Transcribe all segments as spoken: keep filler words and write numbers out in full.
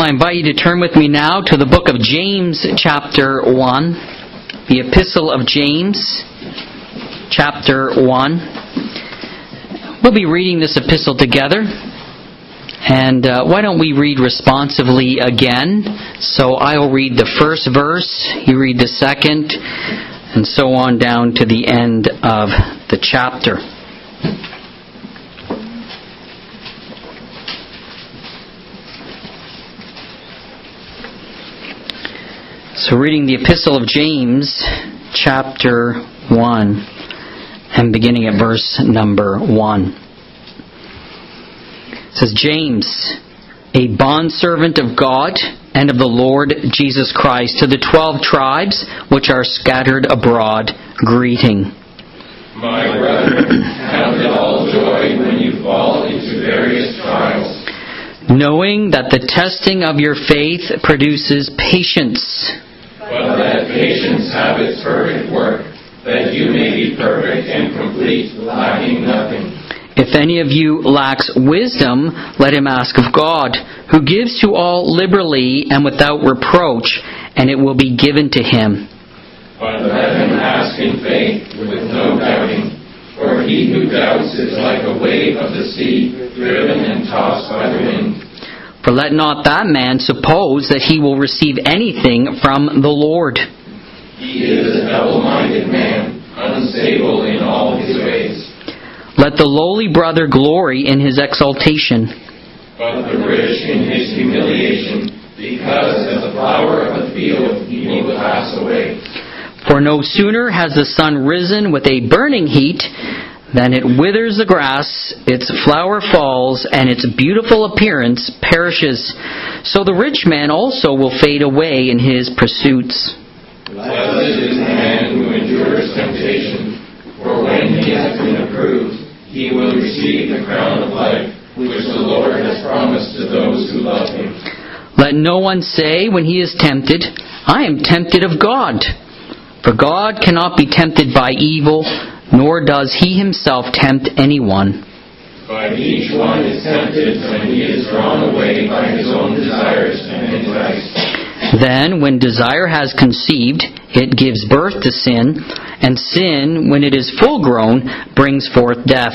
I invite you to turn with me now to the book of James, chapter one. The Epistle of James, chapter one. We'll be reading this epistle together. And uh, why don't we read responsively again? So I'll read the first verse, you read the second, and so on down to the end of the chapter. So reading the Epistle of James, chapter one, and beginning at verse number one. It says, James, a bondservant of God and of the Lord Jesus Christ, to the twelve tribes which are scattered abroad, greeting. My brethren, count it all joy when you fall into various trials, knowing that the testing of your faith produces patience. But let patience have its perfect work, that you may be perfect and complete, lacking nothing. If any of you lacks wisdom, let him ask of God, who gives to all liberally and without reproach, and it will be given to him. But let him ask in faith, with no doubting. For he who doubts is like a wave of the sea, driven and tossed by the wind. For let not that man suppose that he will receive anything from the Lord. He is a double-minded man, unstable in all his ways. Let the lowly brother glory in his exaltation, but the rich in his humiliation, because as the flower of the field he will pass away. For no sooner has the sun risen with a burning heat than it withers the grass, its flower falls, and its beautiful appearance perishes. So the rich man also will fade away in his pursuits. Blessed is the man who endures temptation, for when he has been approved, he will receive the crown of life, which the Lord has promised to those who love him. Let no one say when he is tempted, I am tempted of God. For God cannot be tempted by evil, nor does he himself tempt anyone. But each one is tempted when he is drawn away by his own desires and enticed. Then, when desire has conceived, it gives birth to sin, and sin, when it is full grown, brings forth death.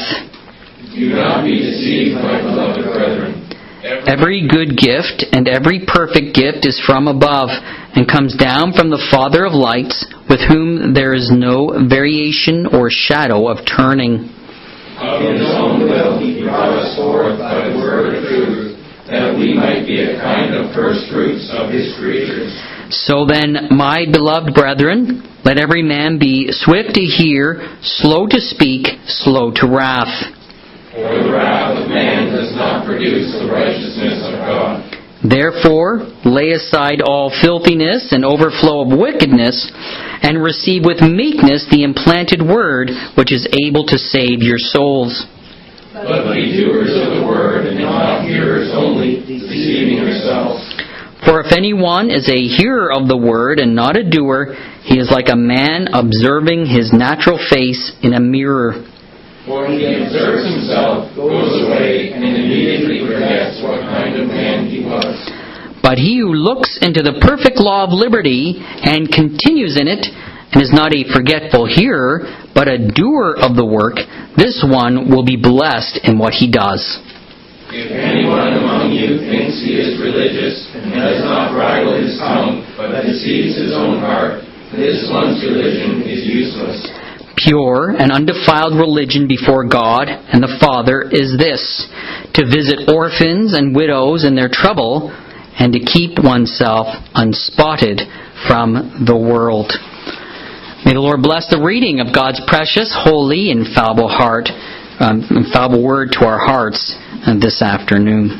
Do not be deceived, my beloved brethren. Every good gift and every perfect gift is from above, and comes down from the Father of lights, with whom there is no variation or shadow of turning. Of his own will he brought us forth by the word of truth, that we might be a kind of first fruits of his creatures. So then, my beloved brethren, let every man be swift to hear, slow to speak, slow to wrath. For the wrath of man does not produce the righteousness of God. Therefore, lay aside all filthiness and overflow of wickedness, and receive with meekness the implanted word, which is able to save your souls. But be doers of the word, and not hearers only, deceiving yourselves. For if anyone is a hearer of the word and not a doer, he is like a man observing his natural face in a mirror. For he observes himself, goes away, and immediately forgets what kind of man he was. But he who looks into the perfect law of liberty and continues in it, and is not a forgetful hearer, but a doer of the work, this one will be blessed in what he does. If anyone among you thinks he is religious, and does not bridle his tongue, but deceives his own heart, this one's religion is useless. Pure and undefiled religion before God and the Father is this, to visit orphans and widows in their trouble, and to keep oneself unspotted from the world. May the Lord bless the reading of God's precious, holy, infallible heart, um, infallible word to our hearts this afternoon.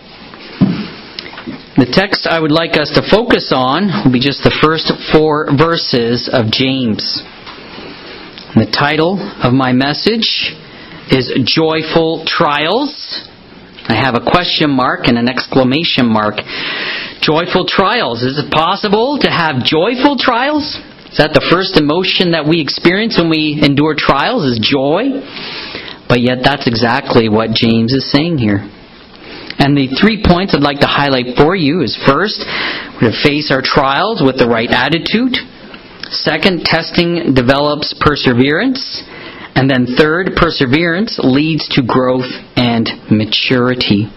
The text I would like us to focus on will be just the first four verses of James. The title of my message is Joyful Trials. I have a question mark and an exclamation mark. Joyful trials. Is it possible to have joyful trials? Is that the first emotion that we experience when we endure trials, is joy? But yet that's exactly what James is saying here. And the three points I'd like to highlight for you is first, we're to face our trials with the right attitude. Second, testing develops perseverance. And then third, perseverance leads to growth and maturity.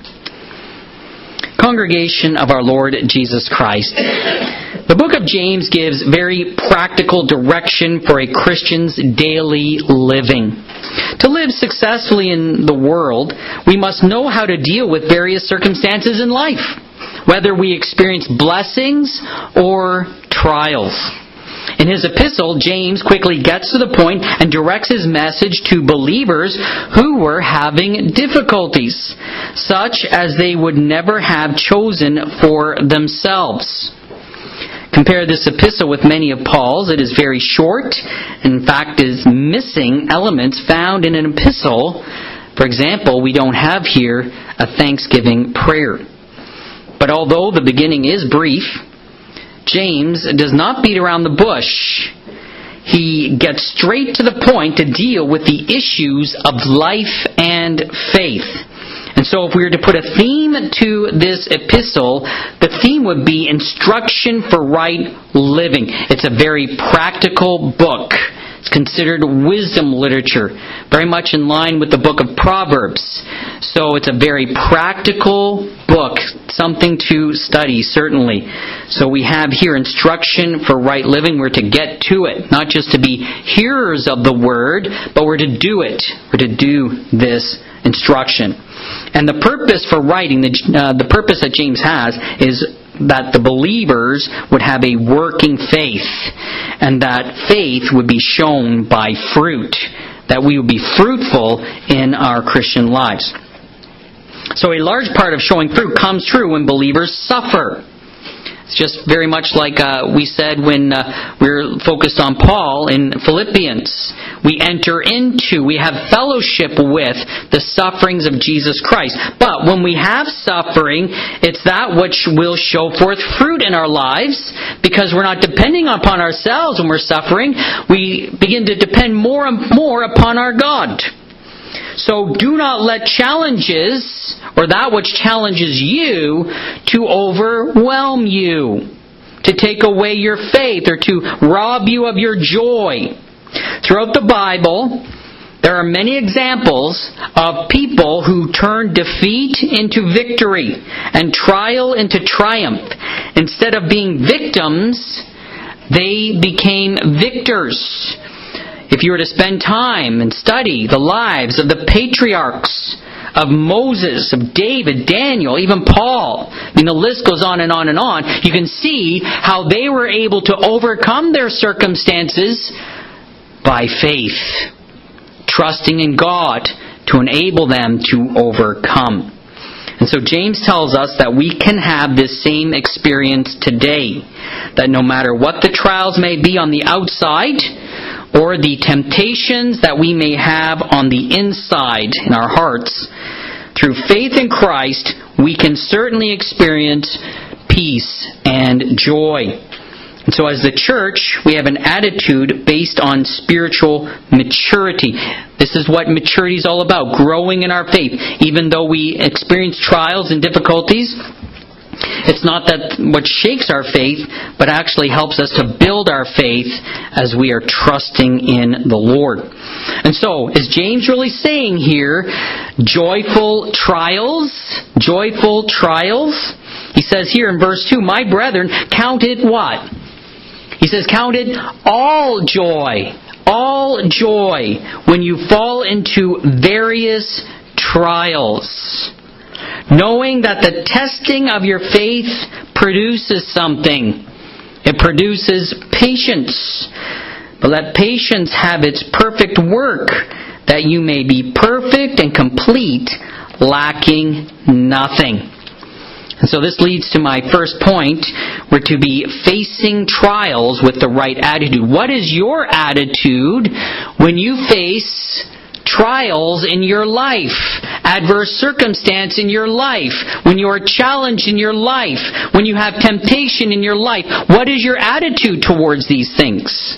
Congregation of our Lord Jesus Christ. The book of James gives very practical direction for a Christian's daily living. To live successfully in the world, we must know how to deal with various circumstances in life, whether we experience blessings or trials. In his epistle, James quickly gets to the point and directs his message to believers who were having difficulties, such as they would never have chosen for themselves. Compare this epistle with many of Paul's. It is very short. In fact, is missing elements found in an epistle. For example, we don't have here a thanksgiving prayer. But although the beginning is brief, James does not beat around the bush. He gets straight to the point to deal with the issues of life and faith. And so if we were to put a theme to this epistle, the theme would be instruction for right living. It's a very practical book. It's considered wisdom literature, very much in line with the book of Proverbs. So it's a very practical book, something to study, certainly. So we have here instruction for right living. We're to get to it, not just to be hearers of the word, but we're to do it. We're to do this instruction. And the purpose for writing, the, uh, the purpose that James has is that the believers would have a working faith, and that faith would be shown by fruit, that we would be fruitful in our Christian lives. So a large part of showing fruit comes true when believers suffer. It's just very much like uh, we said when uh, we we're focused on Paul in Philippians. We enter into, we have fellowship with the sufferings of Jesus Christ. But when we have suffering, it's that which will show forth fruit in our lives, because we're not depending upon ourselves when we're suffering. We begin to depend more and more upon our God. So do not let challenges, or that which challenges you, to overwhelm you, to take away your faith, or to rob you of your joy. Throughout the Bible, there are many examples of people who turned defeat into victory and trial into triumph. Instead of being victims, they became victors. If you were to spend time and study the lives of the patriarchs, of Moses, of David, Daniel, even Paul, I mean the list goes on and on and on, you can see how they were able to overcome their circumstances by faith, trusting in God to enable them to overcome. And so James tells us that we can have this same experience today, that no matter what the trials may be on the outside, or the temptations that we may have on the inside in our hearts, through faith in Christ, we can certainly experience peace and joy. And so as the church, we have an attitude based on spiritual maturity. This is what maturity is all about, growing in our faith. Even though we experience trials and difficulties, it's not that what shakes our faith, but actually helps us to build our faith as we are trusting in the Lord. And so, is James really saying here, joyful trials? Joyful trials? He says here in verse two, my brethren, count it what? He says, count it all joy. All joy when you fall into various trials, knowing that the testing of your faith produces something. It produces patience. But let patience have its perfect work, that you may be perfect and complete, lacking nothing. And so this leads to my first point. We're to be facing trials with the right attitude. What is your attitude when you face trials in your life, adverse circumstance in your life, when you are challenged in your life, when you have temptation in your life? What is your attitude towards these things?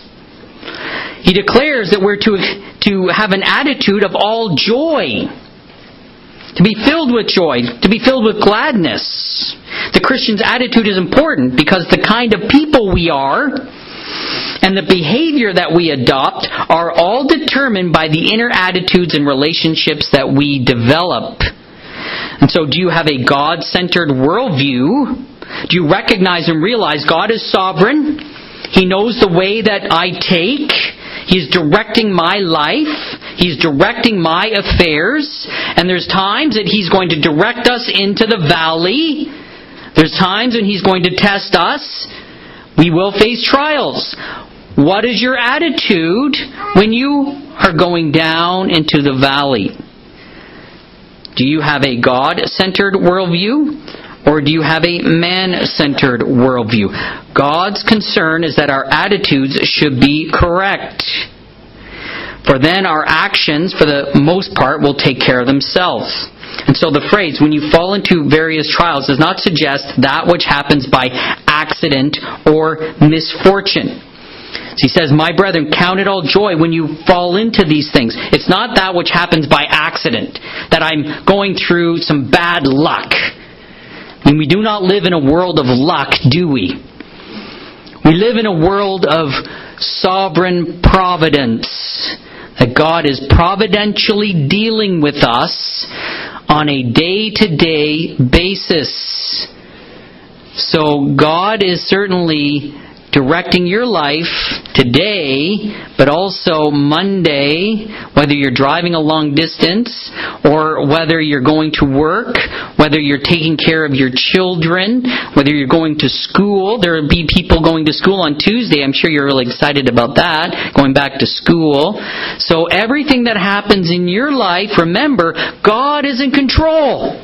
He declares that we're to, to have an attitude of all joy. To be filled with joy, to be filled with gladness. The Christian's attitude is important because the kind of people we are and the behavior that we adopt are all determined by the inner attitudes and relationships that we develop. And so, do you have a God-centered worldview? Do you recognize and realize God is sovereign? He knows the way that I take. He's directing my life. He's directing my affairs. And there's times that He's going to direct us into the valley. There's times when He's going to test us. We will face trials. What is your attitude when you are going down into the valley? Do you have a God-centered worldview? Or do you have a man-centered worldview? God's concern is that our attitudes should be correct. For then our actions, for the most part, will take care of themselves. And so the phrase, when you fall into various trials, does not suggest that which happens by accident or misfortune. So he says, my brethren, count it all joy when you fall into these things. It's not that which happens by accident, that I'm going through some bad luck. And we do not live in a world of luck, do we? We live in a world of sovereign providence. That God is providentially dealing with us on a day-to-day basis. So God is certainly directing your life today, but also Monday, whether you're driving a long distance, or whether you're going to work, whether you're taking care of your children, whether you're going to school. There will be people going to school on Tuesday. I'm sure you're really excited about that, going back to school. So everything that happens in your life, remember, God is in control.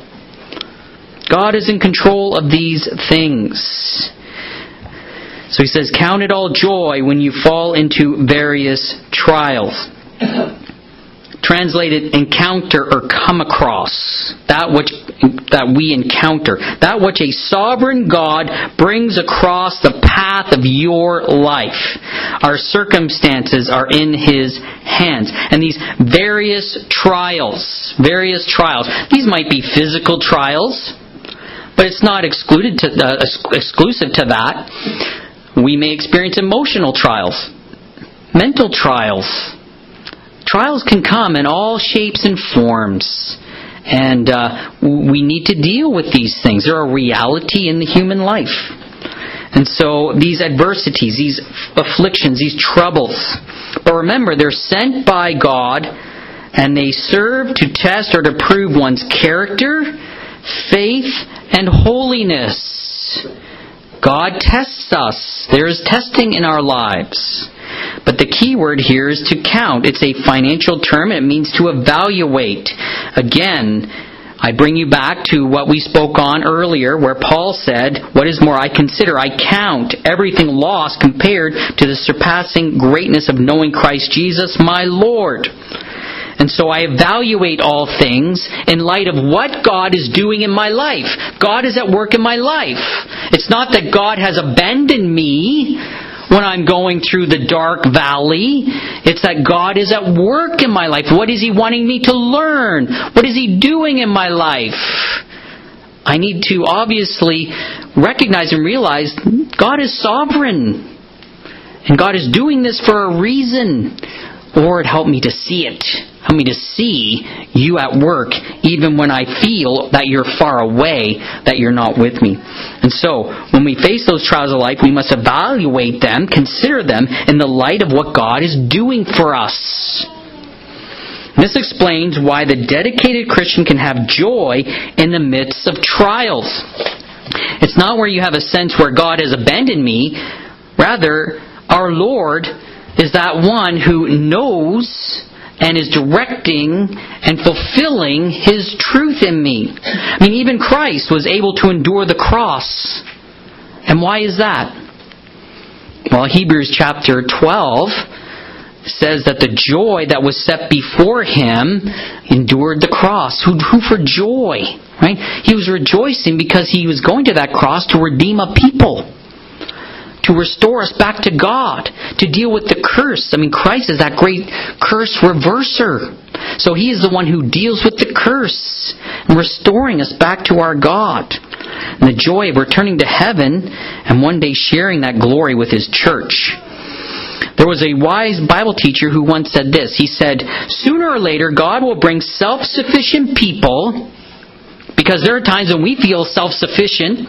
God is in control of these things. So he says, count it all joy when you fall into various trials. Translated, encounter or come across. That which that we encounter. That which a sovereign God brings across the path of your life. Our circumstances are in His hands. And these various trials, various trials, these might be physical trials, but it's not excluded to, uh, exclusive to that. We may experience emotional trials, mental trials. Trials can come in all shapes and forms. And uh, we need to deal with these things. They're a reality in the human life. And so these adversities, these afflictions, these troubles. But remember, they're sent by God and they serve to test or to prove one's character, faith, and holiness. God tests us. There is testing in our lives. But the key word here is to count. It's a financial term. It means to evaluate. Again, I bring you back to what we spoke on earlier, where Paul said, what is more, I consider, I count everything lost compared to the surpassing greatness of knowing Christ Jesus, my Lord. And so I evaluate all things in light of what God is doing in my life. God is at work in my life. It's not that God has abandoned me when I'm going through the dark valley. It's that God is at work in my life. What is He wanting me to learn? What is He doing in my life? I need to obviously recognize and realize God is sovereign. And God is doing this for a reason. Lord, help me to see it. Help me to see You at work, even when I feel that You're far away, that You're not with me. And so, when we face those trials of life, we must evaluate them, consider them in the light of what God is doing for us. This explains why the dedicated Christian can have joy in the midst of trials. It's not where you have a sense where God has abandoned me. Rather, our Lord is that one who knows and is directing and fulfilling His truth in me. I mean, even Christ was able to endure the cross. And why is that? Well, Hebrews chapter twelve says that the joy that was set before Him endured the cross. Who, who for joy, right? He was rejoicing because He was going to that cross to redeem a people. To restore us back to God. To deal with the curse. I mean, Christ is that great curse reverser. So He is the one who deals with the curse and restoring us back to our God. And the joy of returning to heaven and one day sharing that glory with His church. There was a wise Bible teacher who once said this. He said, sooner or later God will bring self-sufficient people, because there are times when we feel self-sufficient,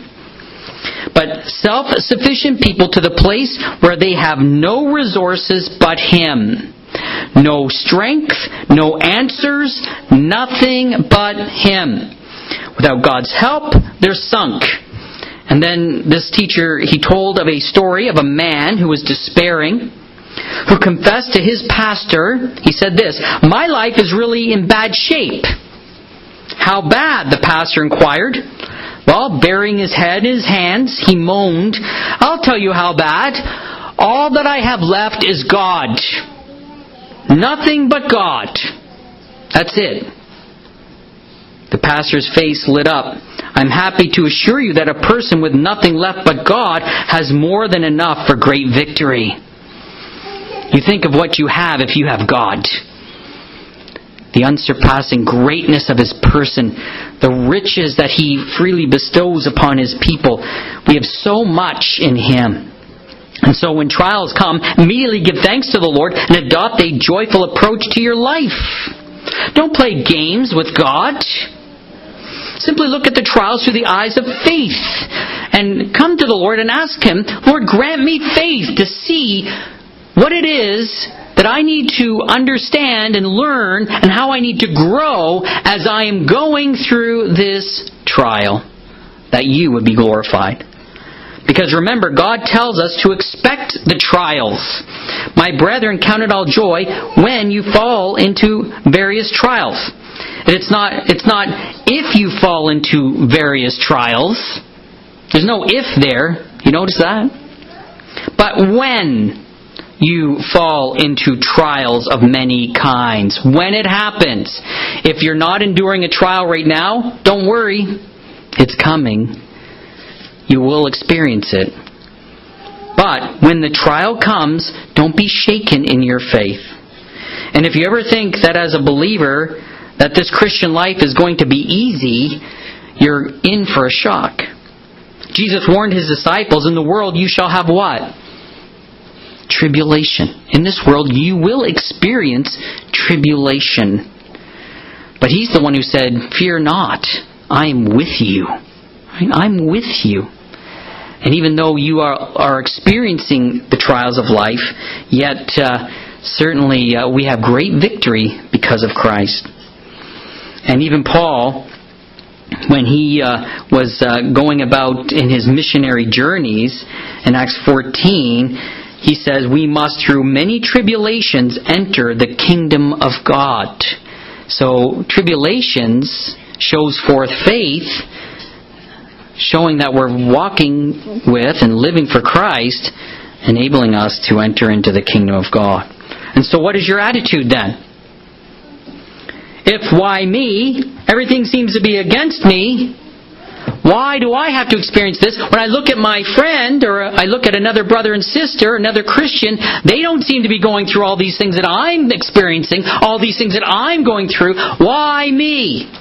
but self-sufficient people to the place where they have no resources but Him. No strength, no answers, nothing but Him. Without God's help, they're sunk. And then this teacher, he told of a story of a man who was despairing, who confessed to his pastor. He said this, my life is really in bad shape. How bad? The pastor inquired. Well, burying his head in his hands, he moaned, I'll tell you how bad. All that I have left is God. Nothing but God. That's it. The pastor's face lit up. I'm happy to assure you that a person with nothing left but God has more than enough for great victory. You think of what you have if you have God. The unsurpassing greatness of His person, the riches that He freely bestows upon His people. We have so much in Him. And so when trials come, immediately give thanks to the Lord and adopt a joyful approach to your life. Don't play games with God. Simply look at the trials through the eyes of faith and come to the Lord and ask Him, Lord, grant me faith to see what it is that I need to understand and learn and how I need to grow as I am going through this trial, that You would be glorified. Because remember, God tells us to expect the trials. My brethren, count it all joy when you fall into various trials. And it's not, it's not if you fall into various trials. There's no if there. You notice that? But when you fall into trials of many kinds, when it happens. If you're not enduring a trial right now, don't worry. It's coming. You will experience it. But when the trial comes, don't be shaken in your faith. And if you ever think that as a believer, that this Christian life is going to be easy, you're in for a shock. Jesus warned His disciples, in the world you shall have what? Tribulation. In this world you will experience tribulation. But He's the one who said, fear not, I am with you. I'm with you. And even though you are, are experiencing the trials of life, yet uh, certainly uh, we have great victory because of Christ. And even Paul, when he uh, was uh, going about in his missionary journeys in Acts fourteen, he says, we must through many tribulations enter the kingdom of God. So tribulations shows forth faith, showing that we're walking with and living for Christ, enabling us to enter into the kingdom of God. And so what is your attitude then? If why me? Everything seems to be against me. Why do I have to experience this? When I look at my friend or I look at another brother and sister, another Christian, they don't seem to be going through all these things that I'm experiencing, all these things that I'm going through. Why me?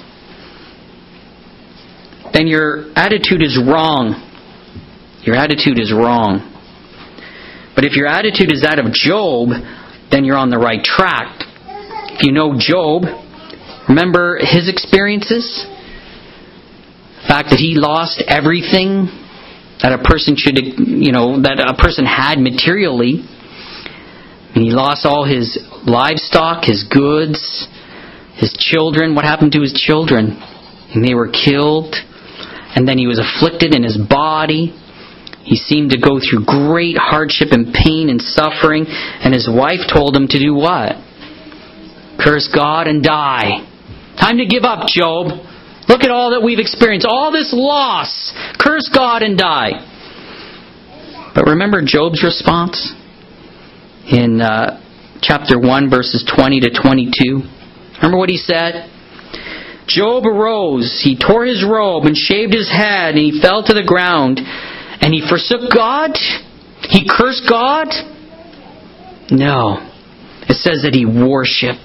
Then your attitude is wrong. Your attitude is wrong. But if your attitude is that of Job, then you're on the right track. If you know Job, remember his experiences? The fact that he lost everything that a person should, you know, that a person had materially. And he lost all his livestock, his goods, his children. What happened to his children? And they were killed. And then he was afflicted in his body. He seemed to go through great hardship and pain and suffering. And his wife told him to do what? Curse God and die. Time to give up, Job. Look at all that we've experienced. All this loss. Curse God and die. But remember Job's response? In uh, chapter one, verses twenty to twenty-two. Remember what he said? Job arose, he tore his robe and shaved his head, and he fell to the ground. And he forsook God? He cursed God? No. It says that he worshipped.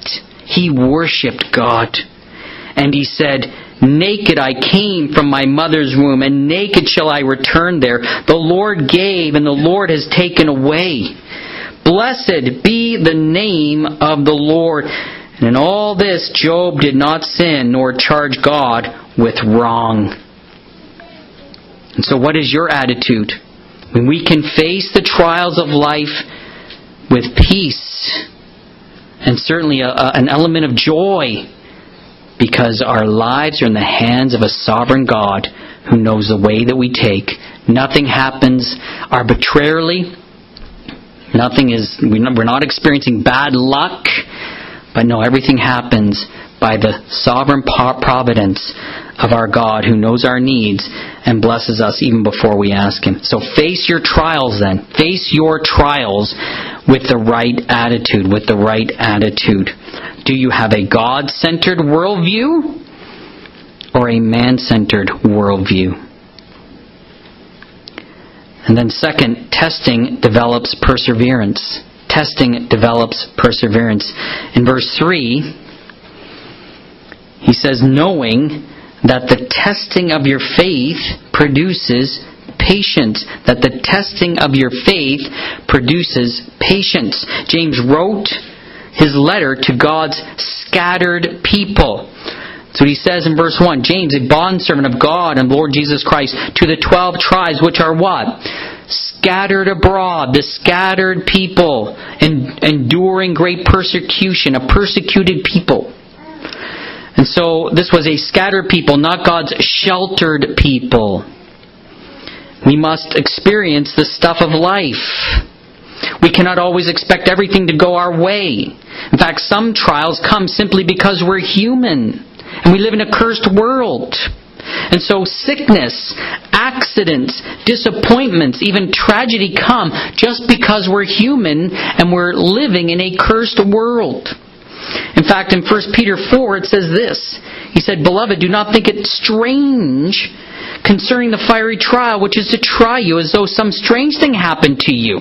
He worshipped God. And he said, naked I came from my mother's womb, and naked shall I return there. The Lord gave, and the Lord has taken away. Blessed be the name of the Lord. And in all this, Job did not sin, nor charge God with wrong. And so what is your attitude? When we can face the trials of life with peace, and certainly a, a, an element of joy, because our lives are in the hands of a sovereign God who knows the way that we take. Nothing happens arbitrarily. Nothing is, we're not experiencing bad luck. But no, everything happens by the sovereign providence of our God who knows our needs and blesses us even before we ask Him. So face your trials then. Face your trials with the right attitude, with the right attitude. Do you have a God-centered worldview or a man-centered worldview? And then second, testing develops perseverance. Testing develops perseverance. In verse three, he says, knowing that the testing of your faith produces patience. That the testing of your faith produces patience. James wrote his letter to God's scattered people. So he says in verse one, James, a bondservant of God and Lord Jesus Christ, to the twelve tribes which are what? Scattered abroad, the scattered people, and enduring great persecution, a persecuted people. And so this was a scattered people, not God's sheltered people. We must experience the stuff of life. We cannot always expect everything to go our way. In fact, some trials come simply because we're human. And we live in a cursed world. And so sickness, accidents, disappointments, even tragedy come just because we're human and we're living in a cursed world. In fact, in First Peter four it says this. He said, Beloved, do not think it strange concerning the fiery trial which is to try you as though some strange thing happened to you.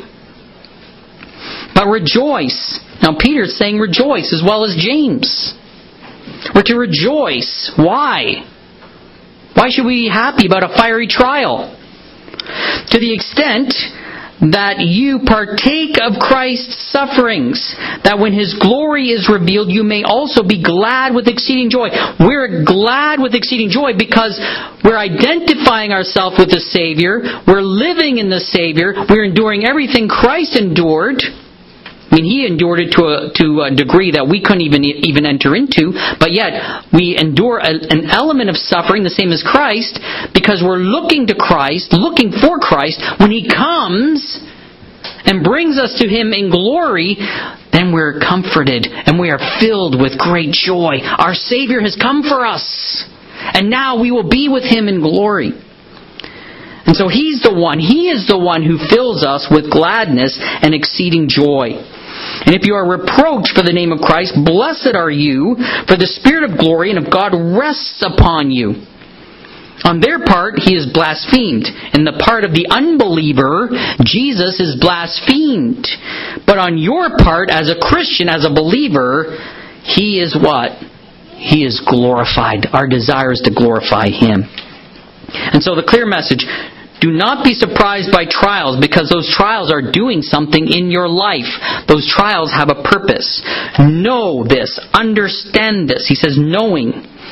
But rejoice. Now Peter's saying rejoice as well as James. We're to rejoice. Why? Why should we be happy about a fiery trial? To the extent that you partake of Christ's sufferings, that when His glory is revealed, you may also be glad with exceeding joy. We're glad with exceeding joy because we're identifying ourselves with the Savior. We're living in the Savior. We're enduring everything Christ endured. I mean, He endured it to a, to a degree that we couldn't even even enter into, but yet we endure a, an element of suffering, the same as Christ, because we're looking to Christ, looking for Christ. When He comes and brings us to Him in glory, then we're comforted and we are filled with great joy. Our Savior has come for us, and now we will be with Him in glory. And so He's the one, He is the one who fills us with gladness and exceeding joy. And if you are reproached for the name of Christ, blessed are you, for the Spirit of glory and of God rests upon you. On their part, He is blasphemed. In the part of the unbeliever, Jesus is blasphemed. But on your part, as a Christian, as a believer, He is what? He is glorified. Our desire is to glorify Him. And so the clear message, do not be surprised by trials, because those trials are doing something in your life. Those trials have a purpose. Know this. Understand this. He says knowing.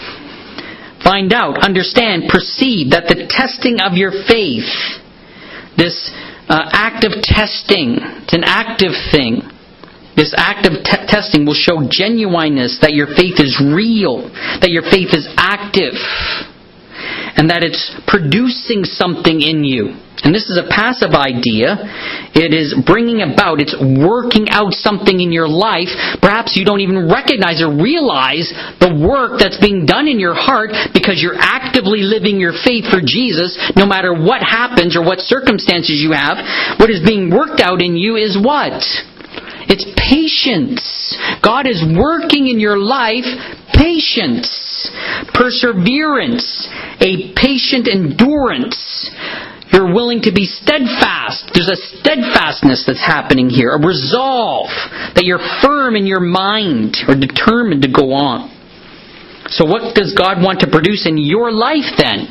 Find out, understand, perceive that the testing of your faith, this uh, active testing, it's an active thing. This active te- testing will show genuineness, that your faith is real, that your faith is active, and that it's producing something in you. And this is a passive idea. It is bringing about, it's working out something in your life. Perhaps you don't even recognize or realize the work that's being done in your heart because you're actively living your faith for Jesus. No matter what happens or what circumstances you have, what is being worked out in you is what? It's patience. God is working in your life patience, perseverance, a patient endurance. You're willing to be steadfast. There's a steadfastness that's happening here, a resolve that you're firm in your mind or determined to go on. So what does God want to produce in your life then?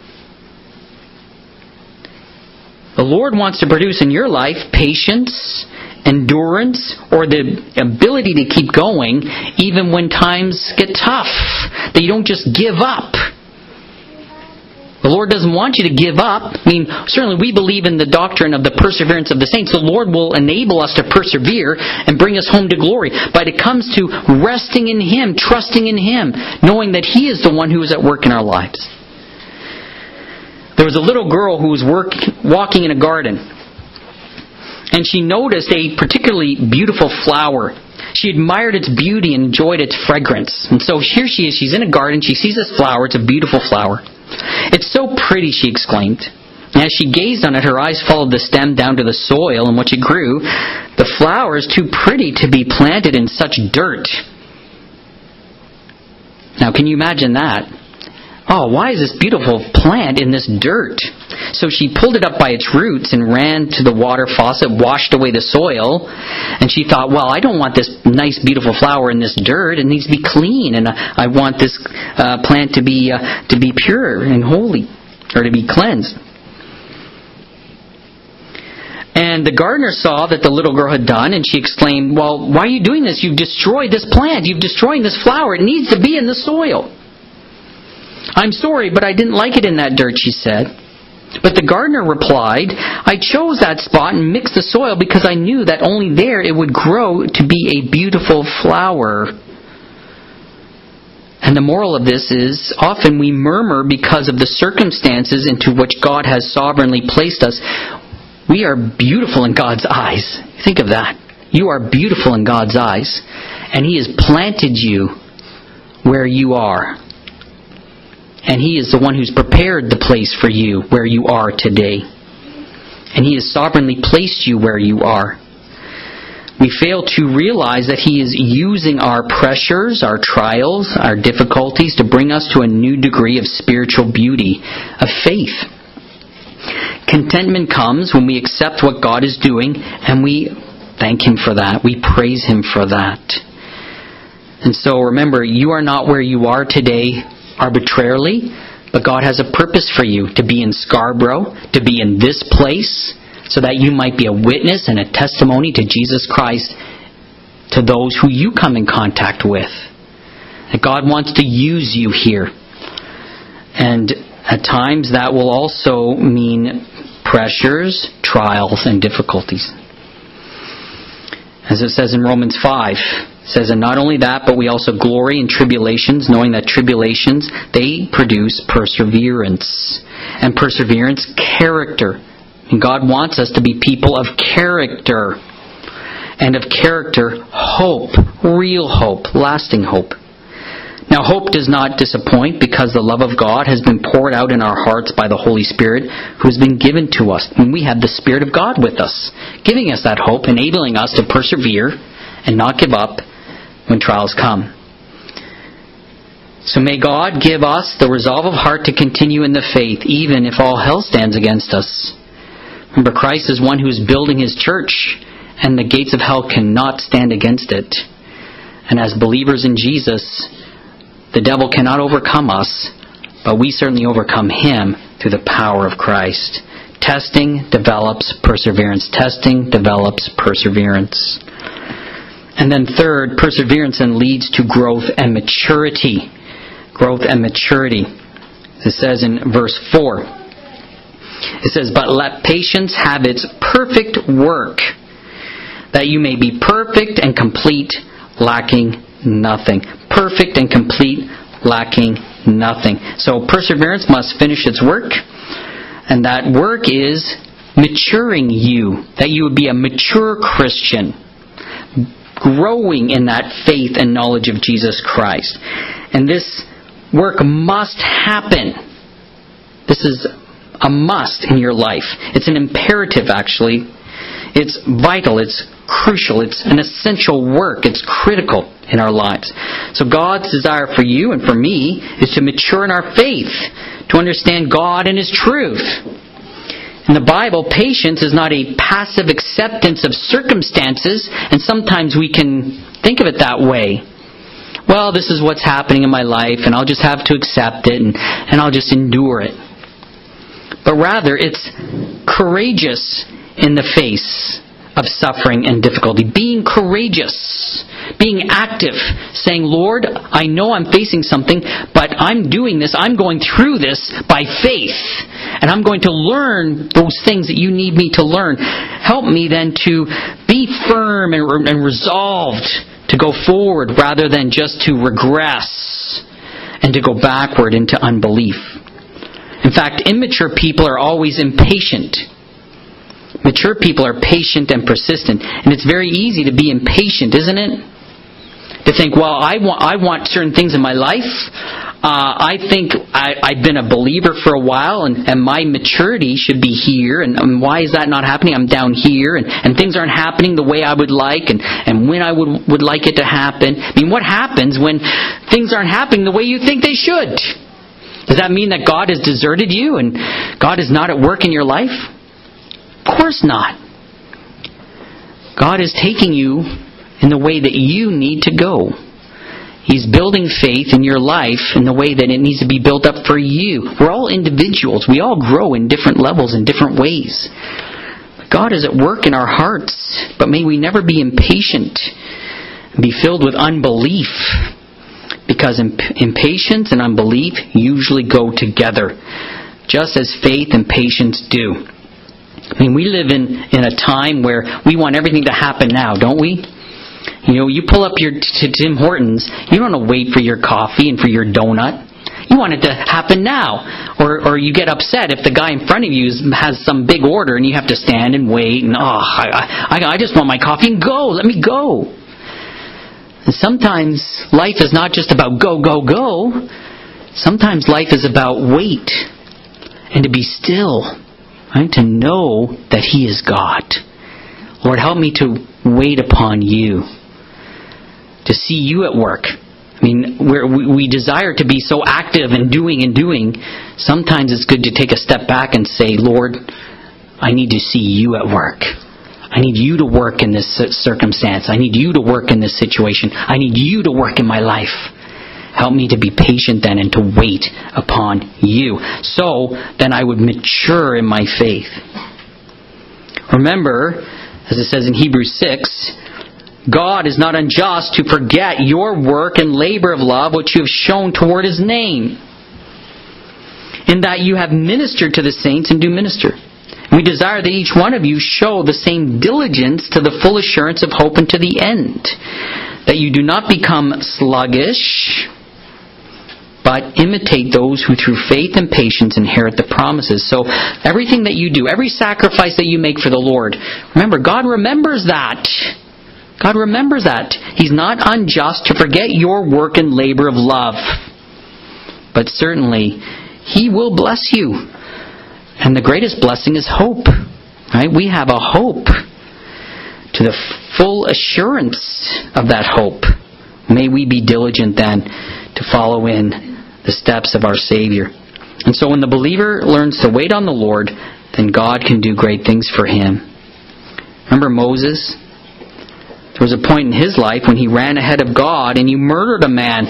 The Lord wants to produce in your life patience, endurance, or the ability to keep going even when times get tough. That you don't just give up. The Lord doesn't want you to give up. I mean, certainly we believe in the doctrine of the perseverance of the saints. The Lord will enable us to persevere and bring us home to glory. But it comes to resting in Him, trusting in Him, knowing that He is the one who is at work in our lives. There was a little girl who was work, walking in a garden. And she noticed a particularly beautiful flower. She admired its beauty and enjoyed its fragrance. And so here she is. She's in a garden. She sees this flower. It's a beautiful flower. "It's so pretty," she exclaimed. And as she gazed on it, her eyes followed the stem down to the soil in which it grew. "The flower is too pretty to be planted in such dirt." Now, can you imagine that? Oh, why is this beautiful plant in this dirt? So she pulled it up by its roots and ran to the water faucet, washed away the soil, and she thought, well, I don't want this nice, beautiful flower in this dirt. It needs to be clean, and I want this uh, plant to be uh, to be pure and holy, or to be cleansed. And the gardener saw that the little girl had done, and she exclaimed, well, why are you doing this? You've destroyed this plant. You've destroyed this flower. It needs to be in the soil. "I'm sorry, but I didn't like it in that dirt," she said. But the gardener replied, "I chose that spot and mixed the soil because I knew that only there it would grow to be a beautiful flower." And the moral of this is, often we murmur because of the circumstances into which God has sovereignly placed us. We are beautiful in God's eyes. Think of that. You are beautiful in God's eyes. And He has planted you where you are. And He is the one who's prepared the place for you where you are today. And He has sovereignly placed you where you are. We fail to realize that He is using our pressures, our trials, our difficulties to bring us to a new degree of spiritual beauty, of faith. Contentment comes when we accept what God is doing and we thank Him for that. We praise Him for that. And so remember, you are not where you are today arbitrarily, but God has a purpose for you to be in Scarborough, to be in this place, so that you might be a witness and a testimony to Jesus Christ to those who you come in contact with. That God wants to use you here. And at times that will also mean pressures, trials, and difficulties. As it says in Romans five, it says, and not only that, but we also glory in tribulations, knowing that tribulations, they produce perseverance. And perseverance, character. And God wants us to be people of character. And of character, hope. Real hope. Lasting hope. Now, hope does not disappoint because the love of God has been poured out in our hearts by the Holy Spirit who has been given to us. And we have the Spirit of God with us, giving us that hope, enabling us to persevere and not give up when trials come. So may God give us the resolve of heart to continue in the faith, even if all hell stands against us. Remember, Christ is one who is building His church, and the gates of hell cannot stand against it. And as believers in Jesus, the devil cannot overcome us, but we certainly overcome him through the power of Christ. Testing develops perseverance. Testing develops perseverance. And then third, perseverance then leads to growth and maturity. Growth and maturity. It says in verse four. It says, but let patience have its perfect work, that you may be perfect and complete, lacking nothing. Perfect and complete, lacking nothing. So perseverance must finish its work, and that work is maturing you, that you would be a mature Christian, growing in that faith and knowledge of Jesus Christ. And this work must happen. This is a must in your life. It's an imperative, actually. It's vital. It's crucial. It's an essential work. It's critical in our lives. So God's desire for you and for me is to mature in our faith, to understand God and His truth. In the Bible, patience is not a passive acceptance of circumstances, and sometimes we can think of it that way. Well, this is what's happening in my life, and I'll just have to accept it, and, and I'll just endure it. But rather, it's courageous in the face of suffering and difficulty. Being courageous. Being active. Saying, Lord, I know I'm facing something, but I'm doing this, I'm going through this by faith. And I'm going to learn those things that you need me to learn. Help me then to be firm and, and resolved to go forward rather than just to regress and to go backward into unbelief. In fact, immature people are always impatient. Mature people are patient and persistent. And it's very easy to be impatient, isn't it? To think, well, I want, I want certain things in my life. Uh, I think I, I've been a believer for a while, and, and my maturity should be here. And, and why is that not happening? I'm down here, and, and things aren't happening the way I would like, and, and when I would, would like it to happen. I mean, what happens when things aren't happening the way you think they should? Does that mean that God has deserted you and God is not at work in your life? Of course not. God is taking you in the way that you need to go. He's building faith in your life in the way that it needs to be built up for you. We're all individuals. We all grow in different levels, in different ways. God is at work in our hearts, but may we never be impatient and be filled with unbelief, because imp- impatience and unbelief usually go together, just as faith and patience do. I mean, we live in, in a time where we want everything to happen now, don't we? You know, you pull up your to Tim Hortons, you don't want to wait for your coffee and for your donut. You want it to happen now. Or or you get upset if the guy in front of you has some big order and you have to stand and wait and, oh, I, I, I just want my coffee and go. Let me go. And sometimes life is not just about go, go, go. Sometimes life is about wait and to be still. Right? To know that He is God. Lord, help me to wait upon You. To see You at work. I mean, we're, we we desire to be so active and doing and doing. Sometimes it's good to take a step back and say, Lord, I need to see You at work. I need You to work in this circumstance. I need You to work in this situation. I need You to work in my life. Help me to be patient then and to wait upon You. So then I would mature in my faith. Remember, as it says in Hebrews six, God is not unjust to forget your work and labor of love which you have shown toward His name, in that you have ministered to the saints and do minister. We desire that each one of you show the same diligence to the full assurance of hope unto the end, that you do not become sluggish, but imitate those who through faith and patience inherit the promises. So everything that you do, every sacrifice that you make for the Lord, remember, God remembers that. God remembers that. He's not unjust to forget your work and labor of love. But certainly, He will bless you. And the greatest blessing is hope. Right? We have a hope. To the full assurance of that hope, may we be diligent then to follow in the steps of our Savior. And so when the believer learns to wait on the Lord, then God can do great things for him. Remember Moses? There was a point in his life when he ran ahead of God and he murdered a man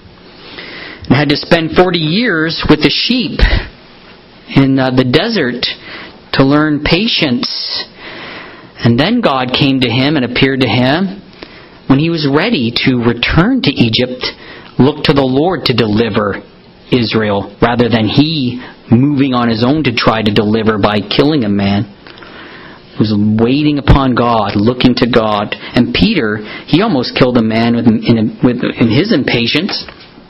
and had to spend forty years with the sheep in uh, the desert to learn patience. And then God came to him and appeared to him when he was ready to return to Egypt, look to the Lord to deliver Israel rather than he moving on his own to try to deliver by killing a man. He was waiting upon God, looking to God. And Peter, he almost killed a man with, in, with, in his impatience.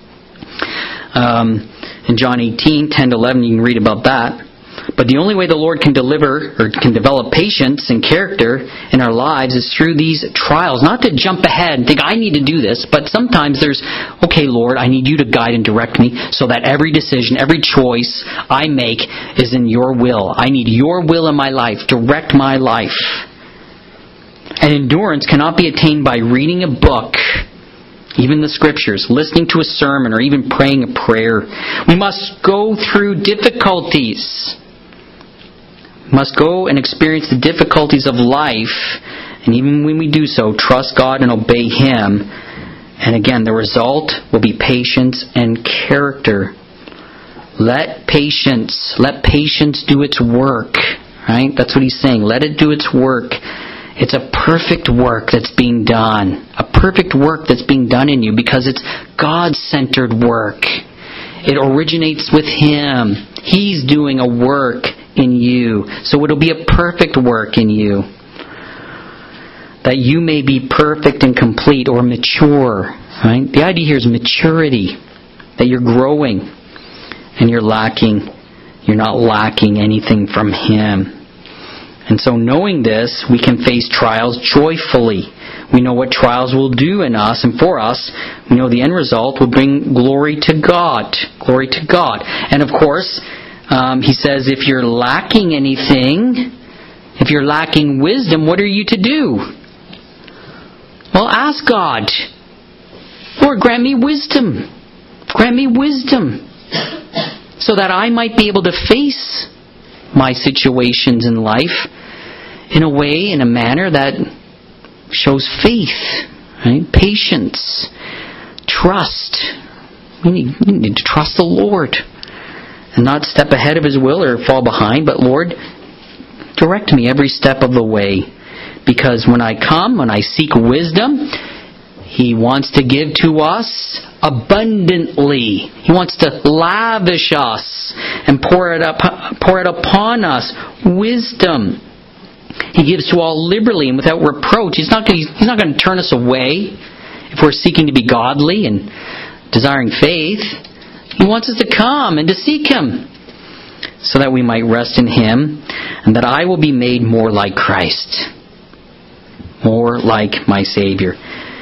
Um, in John eighteen, ten to eleven, you can read about that. But the only way the Lord can deliver or can develop patience and character in our lives is through these trials. Not to jump ahead and think, I need to do this. But sometimes there's, okay, Lord, I need You to guide and direct me so that every decision, every choice I make is in Your will. I need Your will in my life. Direct my life. And endurance cannot be attained by reading a book, even the Scriptures, listening to a sermon, or even praying a prayer. We must go through difficulties. We must go and experience the difficulties of life, and even when we do so, trust God and obey Him. And again, the result will be patience and character. Let patience, let patience do its work. Right? That's what he's saying. Let it do its work. It's a perfect work that's being done. A perfect work that's being done in you because it's God-centered work. It originates with Him. He's doing a work in you. So it'll be a perfect work in you. That you may be perfect and complete or mature. Right? The idea here is maturity. That you're growing and you're lacking. You're not lacking anything from Him. And so knowing this, we can face trials joyfully. We know what trials will do in us and for us. We know the end result will bring glory to God. Glory to God. And of course, um, he says, if you're lacking anything, if you're lacking wisdom, what are you to do? Well, ask God. Lord, grant me wisdom. Grant me wisdom. So that I might be able to face my situations in life in a way, in a manner that shows faith, right? Patience, trust. We need, we need to trust the Lord and not step ahead of His will or fall behind, but Lord, direct me every step of the way. Because when I come, when I seek wisdom, He wants to give to us abundantly. He wants to lavish us and pour it up, pour it upon us. Wisdom. He gives to all liberally and without reproach. He's not, he's not going to turn us away if we're seeking to be godly and desiring faith. He wants us to come and to seek Him so that we might rest in Him and that I will be made more like Christ. More like my Savior.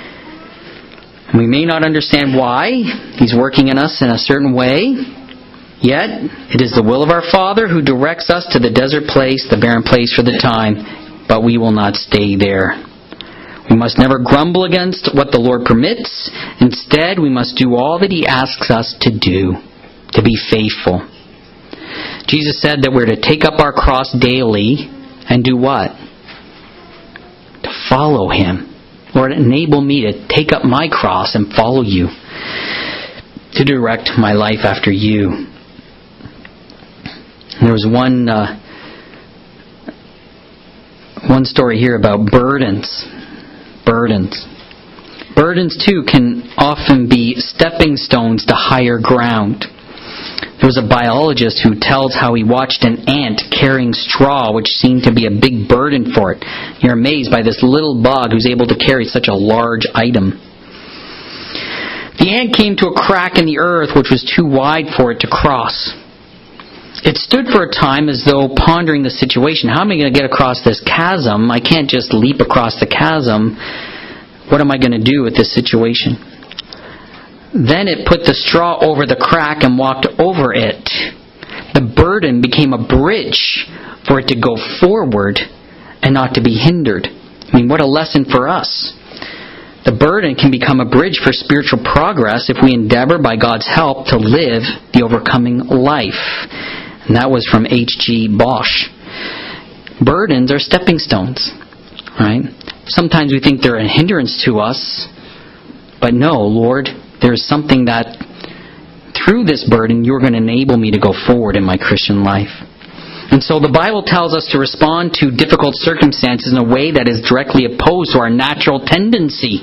We may not understand why He's working in us in a certain way, yet it is the will of our Father who directs us to the desert place, the barren place for the time, but we will not stay there. We must never grumble against what the Lord permits. Instead, we must do all that He asks us to do, to be faithful. Jesus said that we're to take up our cross daily and do what? To follow Him. Lord, enable me to take up my cross and follow You, to direct my life after You. There was one uh, one story here about burdens. Burdens. Burdens, too, can often be stepping stones to higher ground. There was a biologist who tells how he watched an ant carrying straw, which seemed to be a big burden for it. You're amazed by this little bug who's able to carry such a large item. The ant came to a crack in the earth which was too wide for it to cross. It stood for a time as though pondering the situation. How am I going to get across this chasm? I can't just leap across the chasm. What am I going to do with this situation? Then it put the straw over the crack and walked over it. The burden became a bridge for it to go forward and not to be hindered. I mean, what a lesson for us. The burden can become a bridge for spiritual progress if we endeavor by God's help to live the overcoming life. And that was from H G Bosch. Burdens are stepping stones, right? Sometimes we think they're a hindrance to us, but no, Lord, there's something that through this burden you're going to enable me to go forward in my Christian life. And so the Bible tells us to respond to difficult circumstances in a way that is directly opposed to our natural tendency.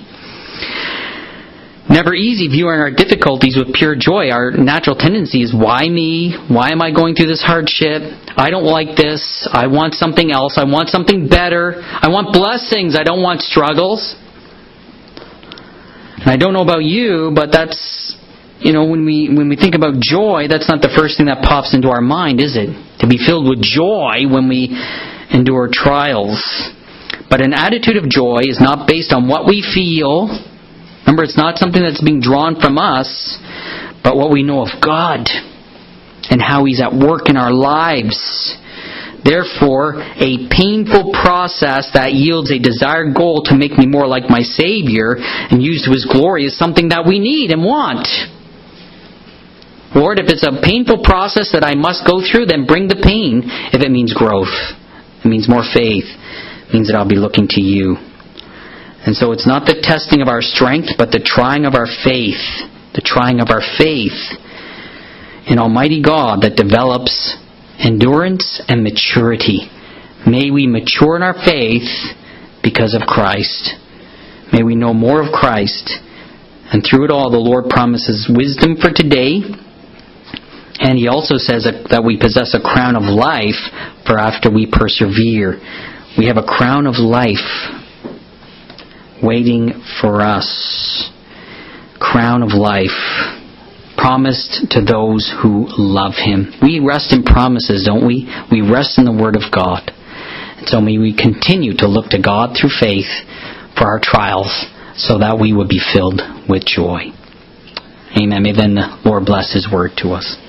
Never easy viewing our difficulties with pure joy. Our natural tendency is, why me? Why am I going through this hardship? I don't like this. I want something else. I want something better. I want blessings. I don't want struggles. And I don't know about you, but that's, you know, when we when we think about joy, that's not the first thing that pops into our mind, is it? To be filled with joy when we endure trials. But an attitude of joy is not based on what we feel. Remember, it's not something that's being drawn from us, but what we know of God and how He's at work in our lives. Therefore, a painful process that yields a desired goal to make me more like my Savior and use to His glory is something that we need and want. Lord, if it's a painful process that I must go through, then bring the pain if it means growth. It means more faith. It means that I'll be looking to you. And so it's not the testing of our strength, but the trying of our faith. The trying of our faith in Almighty God that develops endurance and maturity. May we mature in our faith because of Christ. May we know more of Christ. And through it all, the Lord promises wisdom for today. And He also says that we possess a crown of life for after we persevere. We have a crown of life waiting for us. Crown of life promised to those who love Him. We rest in promises, don't we? We rest in the Word of God. And so may we continue to look to God through faith for our trials so that we would be filled with joy. Amen. May then the Lord bless His Word to us.